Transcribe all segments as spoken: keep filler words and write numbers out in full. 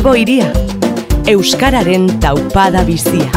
Bilbo hiria, euskararen taupada bizia.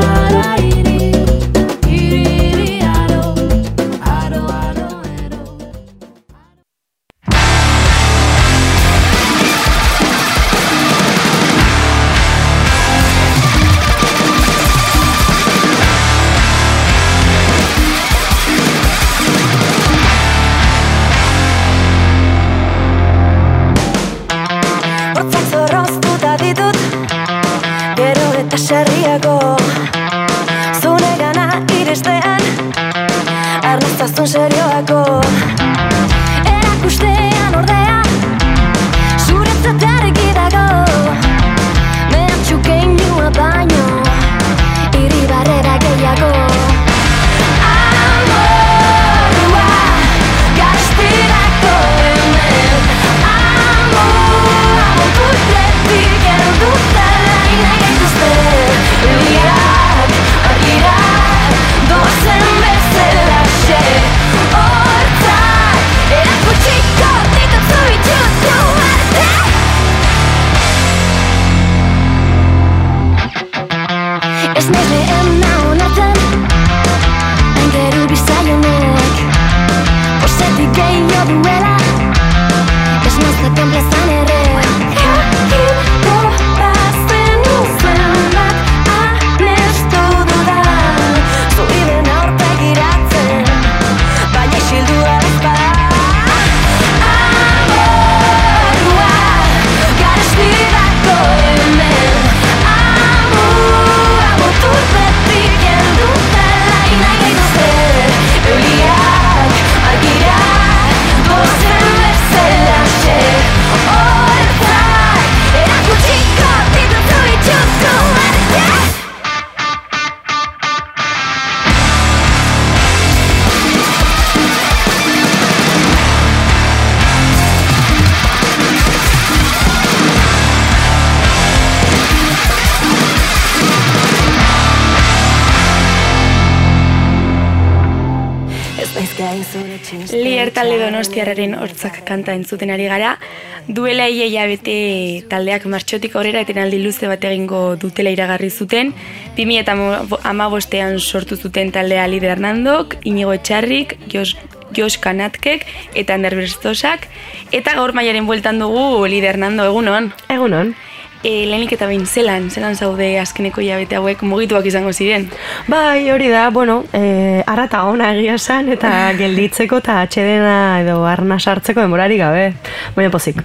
Lier talde donostiarraren hortzak kanta entzuten ari gara. Duela iaia bete taldeak martxotik aurrera etenaldi luze bat egingo dutela iragarri zuten. bi mila hamabostean sortu zuten taldea Lider Hernandok, Inigo Etxarrik, Jos, Jos Kanatkek eta Ander Berstosak. Eta gaur maiaren bueltan dugu Lider Hernando, egunon? Egunon. E, lehenik eta behin, zelan, zelan zaude azkeneko hilabete hauek mugituak izango ziren? Bai, hori da, bueno, e, arrata ona egia esan, eta gelditzeko eta atxedena edo arna sartzeko denborari gabe, baina pozik.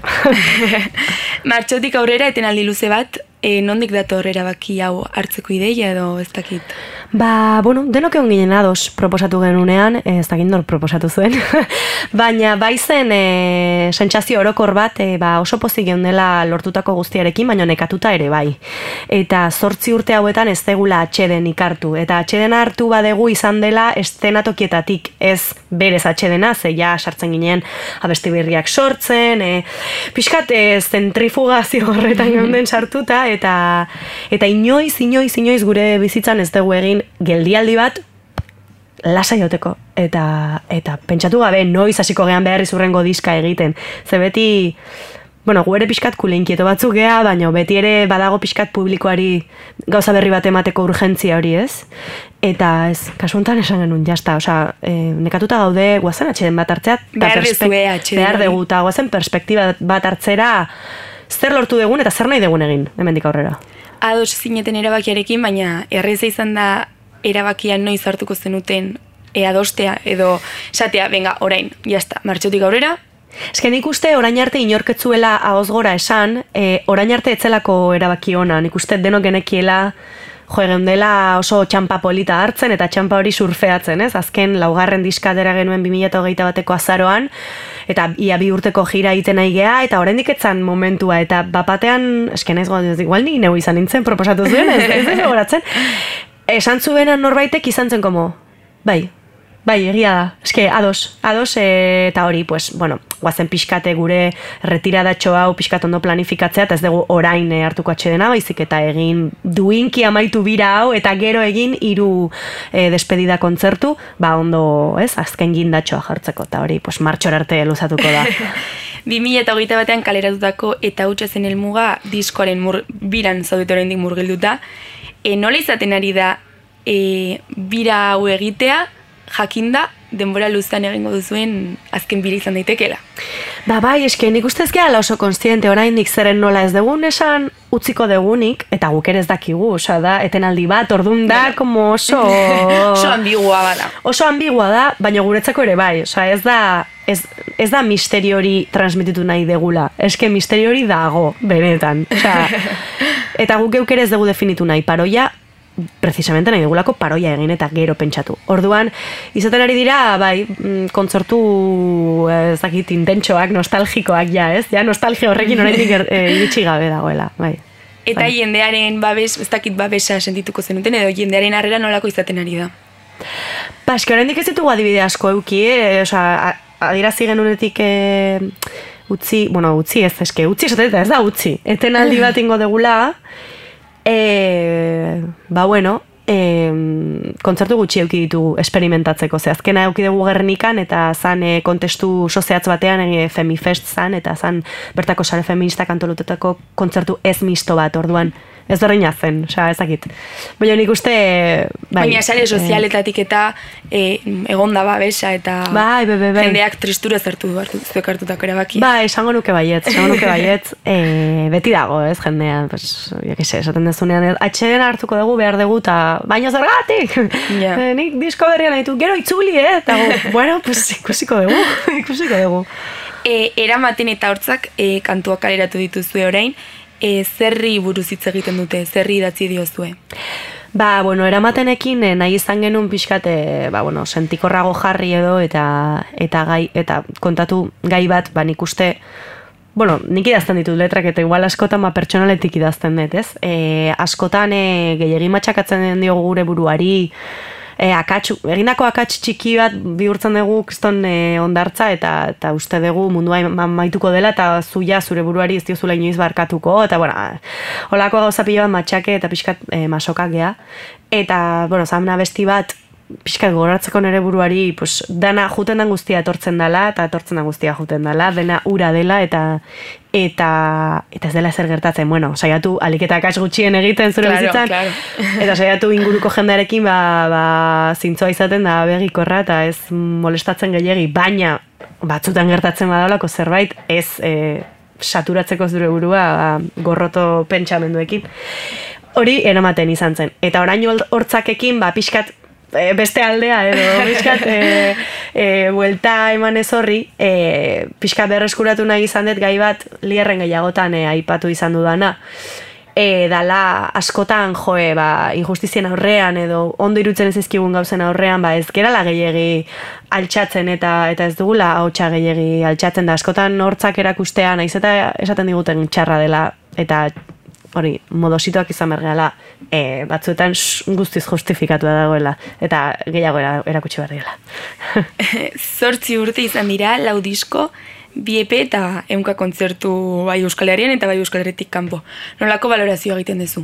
Martxotik aurrera etenaldi luze bat, e, nondik dator erabaki hau hartzeko ideia edo ez dakit? Ba, bueno, denok egon ginen ados proposatu genunean, ez dakit nor proposatu zuen, baina bai zen e, sentsazio orokor bat, e, ba, oso pozik geundela lortutako guztiarekin, baina nekatuta ere bai. Eta zortzi urte hauetan ez degula atxeden ikartu, eta atxeden hartu badegu izan dela estenatokietatik, ez berez atxedena, ze ja sartzen ginen abesti berriak sortzen, e, pixkat e, zentrifugazio horretan geunden sartuta, eta eta inoiz, inoiz, inoiz gure bizitzan ez dugu egin geldialdi bat lasai joteko. Eta, eta pentsatu gabe noiz hasiko gean behar izurrengo diska egiten. Ze beti, bueno, gu ere pixkat kuleinkieto batzuk gea, baina beti ere badago pixkat publikoari gauza berri bat emateko urgentzia hori, ez? Eta ez, kasu honetan esan genuen, jazta, osea, e, nekatuta gaude guazen atxeden bat hartzea, behar dezue atxeden. Behar dugu, eta guazen perspektiba bat hartzera zer lortu dugun eta zer nahi dugun egin, hemendik aurrera. Ados zineten erabakiarekin, baina erreza izan da erabakia noiz hartuko zenuten e adostea edo esatea, venga, orain, jazta, martxotik aurrera. Ez que nik uste orain arte inorketzuela ahoz gora esan, e, orain arte etzelako erabaki ona, nik uste denok genekiela jo egon dela oso txampa polita hartzen eta txampa hori surfeatzen, ez? Azken laugarren diskatera genuen bi mila hogeita bateko azaroan, eta ia bi urteko jira egiten nahi gea, eta oraindik etzan momentua, eta bapatean, esken ez goz, igual ni neu izan nintzen proposatu zuen, ez, ez ez goratzen. Esan zuenan norbaitek izan zen como, bai, bai, egia da, eske ados, ados, e, eta hori, pues, bueno, guazen pixkate gure retiradatxo hau pixkat ondo planifikatzea, eta ez dugu orain hartuko atxedena, baizik eta egin duinki amaitu bira hau, eta gero egin hiru e, despedida kontzertu, ba ondo, ez, azken gindatxoa jartzeko, eta hori, pues, martxor arte luzatuko da. bi mila hogeita batean kaleratutako eta hutsa zen helmuga diskoaren mur, biran zaudete oraindik murgilduta. E, nola izaten ari da e, bira hau egitea, jakinda, denbora luztan egingo duzuen azken bira izan daitekeela. Ba bai, eske nik ustez gehala oso konstiente oraindik zeren nola ez dugun esan utziko degunik, eta guk ere ez dakigu, osea da, etenaldi bat, ordun da, como oso... oso ambigua bada. Oso ambigua da, baina guretzako ere bai, osea ez da... Ez, ez da misterio hori transmititu nahi degula. Eske misterio hori dago, benetan. Osea, eta guk geuk ere ez dugu definitu nahi. Paroia, precisamente nahi degulako paroia egin eta gero pentsatu. Orduan, izaten ari dira, bai, kontzertu ez dakit intentxoak, nostalgikoak ja, ez? Ja, nostalgia horrekin oraindik e, iritsi gabe dagoela, bai. Eta bai. Jendearen babes, ez dakit babesa sentituko zenuten, edo jendearen harrera nolako izaten ari da? Ba, eske oraindik ez ditugu adibide asko euki, eh? Osea, adierazi genunetik e, utzi, bueno, utzi ez, eske, utzi esaten ez da utzi. Etenaldi bat ingo degula, e, ba, bueno, e, kontzertu gutxi euki ditugu esperimentatzeko. Ze azkena euki dugu Gernikan, eta zan e, kontestu sozeatz batean e, Femifest zan, eta zan bertako sare feministak antolutetako kontzertu ez misto bat, orduan. Ez berreina zen, osea, ezakit. Baina nik uste... Bai, baina sare sozialetatik eta e, egonda babesa eta bai, be, be, be. jendeak tristura zertu du zuek hartutako erabaki. Bai, esango nuke baietz, esango nuke baietz. E, beti dago, ez, jendea, pues, jakise, esaten dezunean, atxeden hartuko dugu, behar dugu, eta baina zergatik! Yeah. E, nik disko berrian nahitu, gero itzuli, eh? Eta, bueno, pues, ikusiko dugu, ikusiko dugu. E, eramaten eta hortzak e, kantuak kaleratu dituzue orain, E, zerri buruz hitz egiten dute, zerri idatzi diozue? Ba, bueno, eramatenekin eh, nahi izan genuen pixkat, eh, ba, bueno, sentikorrago jarri edo eta eta gai eta kontatu gai bat, ba, nik uste, bueno, nik idazten ditut letrak eta igual askotan ma pertsonaletik idazten dut, ez? E, askotan e, gehiegi matxakatzen diogu gure buruari, E, akatsu, egindako akats txiki bat bihurtzen dugu kriston e, ondartza eta eta uste dugu mundua maituko dela eta zuia zure buruari ez diozula inoiz barkatuko eta bueno, holako gauza pilo bat matxake eta pixkat e, masokak gea eta, bueno, zamna besti bat pixkat gogoratzeko nere buruari pues, dana juten den guztia etortzen dela eta etortzen den guztia juten dela, dena ura dela eta eta eta ez dela zer gertatzen, bueno, saiatu aliketa akats gutxien egiten zure claro, bizitzan claro. Eta saiatu inguruko jendearekin ba, ba, zintzoa izaten da begikorra eta ez molestatzen gehiegi, baina batzutan gertatzen badalako zerbait ez e, saturatzeko zure burua ba, gorroto pentsamenduekin hori eramaten izan zen, eta orain hortzakekin ba, pixkat E, beste aldea edo pixkat e, e, buelta eman ez horri e, pixkat berreskuratu nahi izan dut gai bat lierren gehiagotan e, aipatu izan dudana e, dala askotan joe ba, injustizien aurrean edo ondo irutzen ez ezkigun gauzen aurrean ba, ez gerala gehiegi altxatzen eta eta ez dugula hautsa gehiegi altxatzen da askotan hortzak erakustea naiz eta esaten diguten txarra dela eta hori, modositoak izan bergeala, e, batzuetan guztiz justifikatua dagoela, eta gehiago erakutsi behar dela. Zortzi urte izan dira, lau disko, bi epe eta ehunka kontzertu bai Euskal Herrian eta bai Euskal Herritik kanpo. Nolako balorazioa egiten duzu?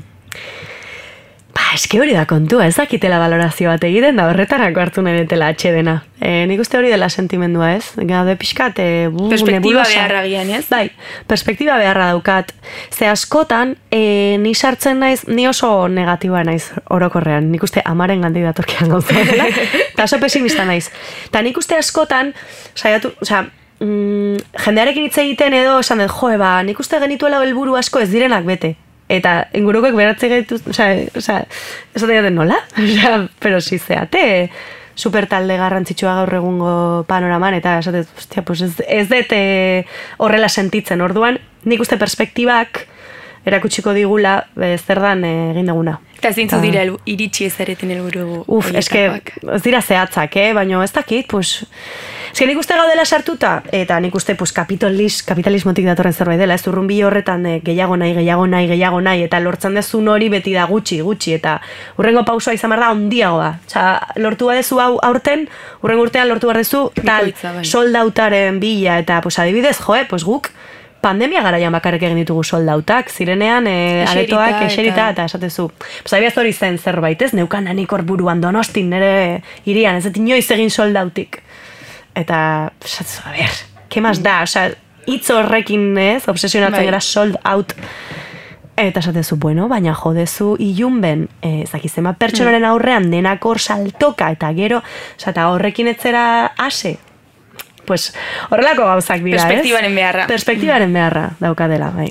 Ba, eske hori da kontua, ez dakitela balorazio bat egiten da horretarako hartu nahi dutela atxedena. E, nik uste hori dela sentimendua, ez? Gaude pixkat, e, bu, perspektiba nebulosa. beharra gian, ez? Bai, perspektiba beharra daukat. Ze askotan, e, ni sartzen naiz, ni oso negatiboa naiz orokorrean. Nik uste amaren gandik datorkian gauza dela. Eta oso pesimista naiz. Eta nik uste askotan, saiatu, osea, mm, jendearekin hitz egiten edo, esan dut, joe, ba, nik uste genituela helburu asko ez direnak bete. Eta ingurukoek beratze gaitu, osea, osea, esaten jaten nola? Osea, pero si zeate super talde garrantzitsua gaur egungo panoraman, eta esaten, ostia, pues ez, ez dut horrela sentitzen, orduan, nik uste perspektibak erakutsiko digula zer dan egin duguna. Eta zintzu dira iritsi ez areten helburu. Uf, eske, ez dira zehatzak, eh? Baina ez dakit, pues... Eske nik uste gaudela sartuta, eta nik uste pues, kapitalis, kapitalismotik datorren zerbait dela, ez urrun bi horretan eh, gehiago nahi, gehiago nahi, gehiago nahi, eta lortzen dezun hori beti da gutxi, gutxi, eta urrengo pausua izan behar da ondiagoa. Osea, lortu badezu hau aurten, urrengo urtean lortu behar dezu, tal, soldautaren bila, eta pues, adibidez, joe, pues, guk, pandemia garaian bakarrik egin ditugu soldautak, zirenean e, aretoak eserita eta esatezu. Zabiaz hori zen zerbait, ez? Neukan anik hor buruan Donostin nire irian, ez dut inoiz egin soldautik. Eta, esatezu, a ber, ke mas da? Osa, hitz horrekin, ez, obsesionatzen Bai. gara sold out. Eta esatezu, bueno, baina jodezu ilunben, eh, zakizema pertsonaren aurrean denak hor saltoka, eta gero, oza, eta horrekin etzera ase. Pues horrelako gauzak dira, ez? Perspektibaren beharra. Perspektibaren beharra daukadela, bai.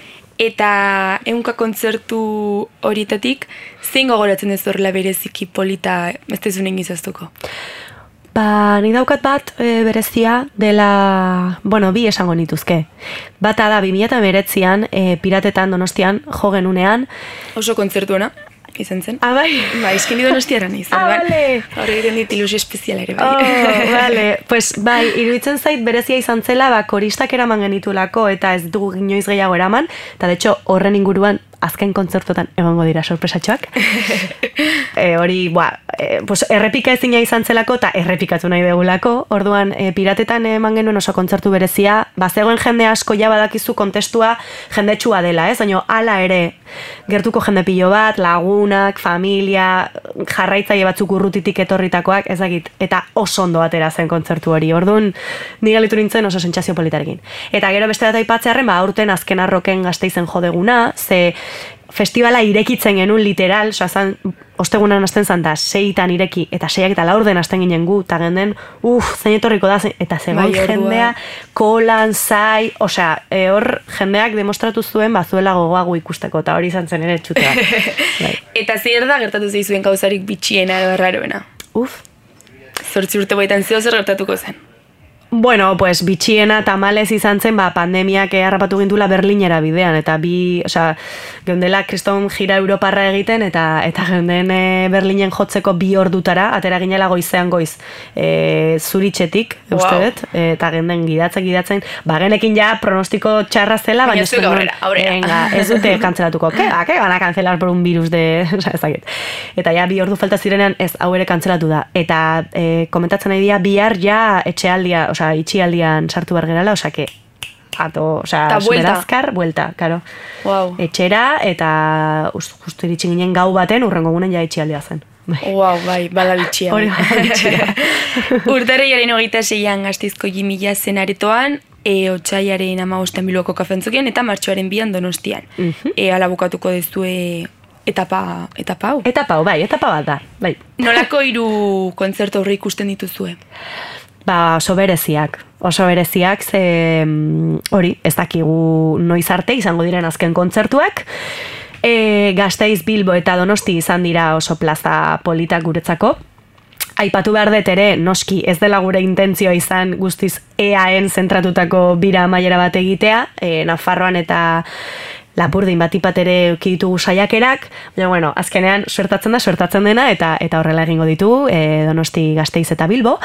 Eta ehunka kontzertu horietatik, zein gogoratzen ez horrela bereziki polita, ez tezunen gizaztuko? Ba, nik daukat bat e, berezia dela, bueno, bi esango nituzke. Bata da, bi mila hemeretzian e, Piratetan Donostian jo genunean. Oso kontzertuena izan zen. Ah, bai? Ba, izkeni Donostiara nahi zen. Ah, bale. Hor egiten dit ilusio espeziala ere, bai. Oh, bale. Pues, bai, iruditzen zait berezia izan zela, ba, koristak eraman genitulako eta ez dugu inoiz gehiago eraman, eta de hecho, horren inguruan azken kontzertotan egongo dira sorpresatxoak. e, hori, ba, e, pues, errepika ezina izan zelako eta errepikatu nahi degulako. Orduan, e, Piratetan eman genuen oso kontzertu berezia, bazegoen jende asko ja badakizu kontestua jendetsua dela, ez? Baina hala ere gertuko jende pilo bat, lagunak, familia, jarraitzaile batzuk urrutitik etorritakoak, ezagit, eta oso ondo atera zen kontzertu hori. Orduan, ni galitu nintzen oso sentsazio politarekin. Eta gero beste bat aipatzearren, ba, aurten azken arroken Gasteizen jodeguna, ze festivala irekitzen genuen literal, oza, zan, ostegunan hasten zan da, seitan ireki, eta seiak eta laurden hasten ginen gu, eta genden, uff, zein etorriko da, eta zegoen bai, jendea, kolan, zai, osea, e, hor jendeak demostratu zuen, bazuela gogoago ikusteko, eta hori izan zen ere txute bat. Bai. Eta zer da gertatu zeizuen gauzarik bitxiena edo erraroena? Uff. Zortzi urte baitan zeo zer gertatuko zen? Bueno, pues bitxiena tamalez izan zen, ba, pandemiak harrapatu gintula Berlinera bidean, eta bi, osea, geundela kriston jira Europarra egiten, eta eta geunden e, Berlinen jotzeko bi ordutara, atera ginela goizean goiz, e, Zuritxetik, Wow. uste dut, e, eta geunden gidatzen, gidatzen, ba, genekin ja pronostiko txarra zela, baina Baina zuek aurrera, aurrera. venga, ez dute kantzelatuko, ke, ba, ke, van a cancelar por un virus de, osea, ezagit. Eta ja, bi ordu falta zirenean, ez, hau ere kantzelatu da, eta e, komentatzen nahi dira, bihar ja etxealdia, osea, itxialdian sartu behar gerala, osea, que ato, osea, Ta buelta. berazkar, buelta, karo. Wow. Etxera, eta just, justu iritsi ginen gau baten, urrengo gunen ja itxialdia zen. Bai. Wow, bai, bala bitxia. Hori bala bitxia. Urtarrilaren hogeita seian Gasteizko Jimila zen aretoan, e, otsaiaren amabostan Bilboko kafentzokian, eta martxoaren bian Donostian. Mhm. E, ala bukatuko dezue etapa, etapa hau. Etapa hau, bai, etapa bat da, bai. Nolako hiru kontzertu aurre ikusten dituzue? Ba, oso bereziak. Oso bereziak, ze mm, hori, ez dakigu noiz arte izango diren azken kontzertuak. E, Gasteiz, Bilbo eta Donosti izan dira oso plaza politak guretzako. Aipatu behar dut ere, noski, ez dela gure intentzioa izan guztiz E A en zentratutako bira amaiera bat egitea, e, Nafarroan eta Lapurdin batipat ere ditugu saiakerak, baina bueno, azkenean suertatzen da, suertatzen dena, eta eta horrela egingo ditugu, e, Donosti, Gasteiz eta Bilbo,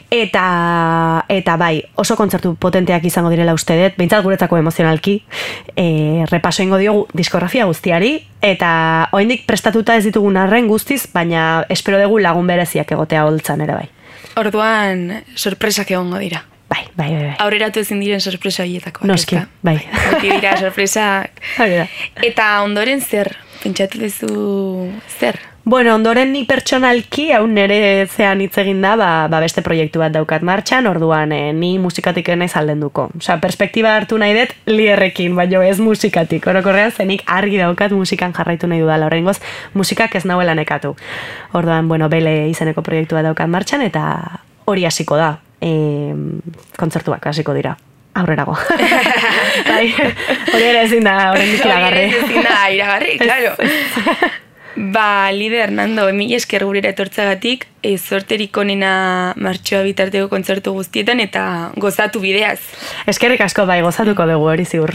eta eta bai, oso kontzertu potenteak izango direla uste dut, behintzat guretzako emozionalki, e, repaso egingo diogu diskografia guztiari, eta oraindik prestatuta ez ditugun arren guztiz, baina espero dugu lagun bereziak egotea holtzan ere bai. Orduan, sorpresak egongo dira. Bai, bai, bai. bai. Aurreratu ezin diren sorpresa horietako. Noski, bai. Hauti dira sorpresak. Hori da. Eta ondoren zer? Pentsatu duzu zer? Bueno, ondoren ni pertsonalki, hau nere zean hitz egin da, ba, ba beste proiektu bat daukat martxan, orduan eh, ni musikatik naiz aldenduko. Osea, perspektiba hartu nahi dut lierrekin, baina ez musikatik. Orokorrean zenik argi daukat musikan jarraitu nahi dudala. Horrengoz, musikak ez nauela nekatu. Orduan, bueno, Bele izeneko proiektu bat daukat martxan, eta hori hasiko da. E, kontzertuak hasiko dira. Aurrerago. Bai, hori ere ezin da, horrendik iragarri. Hori ere ezin da, iragarri, claro. Ba, Lider, Hernando, mila esker gurera etortzagatik, e, zorterik onena martxoa bitarteko kontzertu guztietan eta gozatu bideaz. Eskerrik asko bai, gozatuko dugu hori ziur.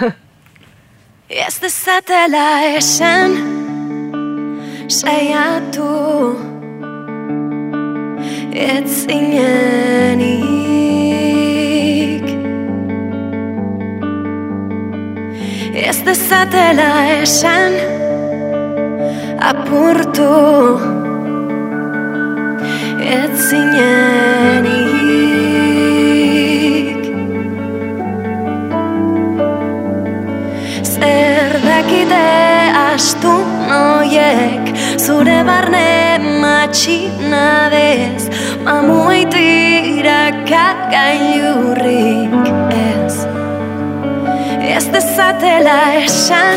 Ez dezatela esan, saiatu, ez zinenik. Ez dezatela esan, apurtu, ez zinenik. Zer dakite astu noiek, zure barne matxinadez, mamuitira kagailurrik ez. ez dezatela esan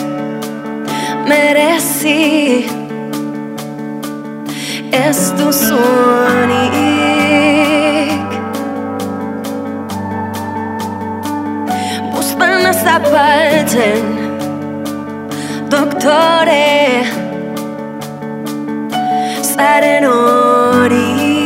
merezi ez duzunik. Buztana zapaltzen doktore zaren hori.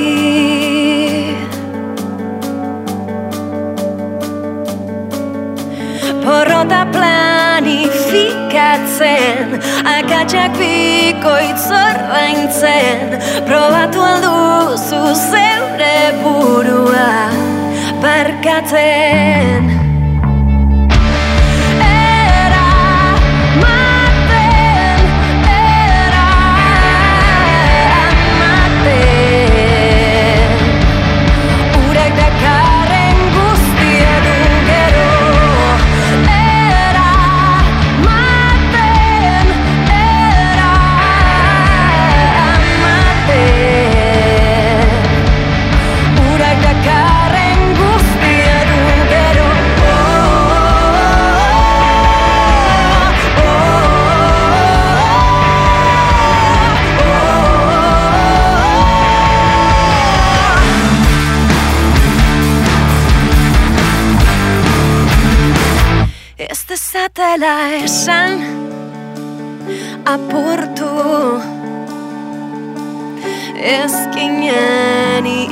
Porrota planifikatzen, akatsak bikoitz ordaintzen, probatu alduzu zeure burua barkatzen. Zatela esan apurtu ezkineni.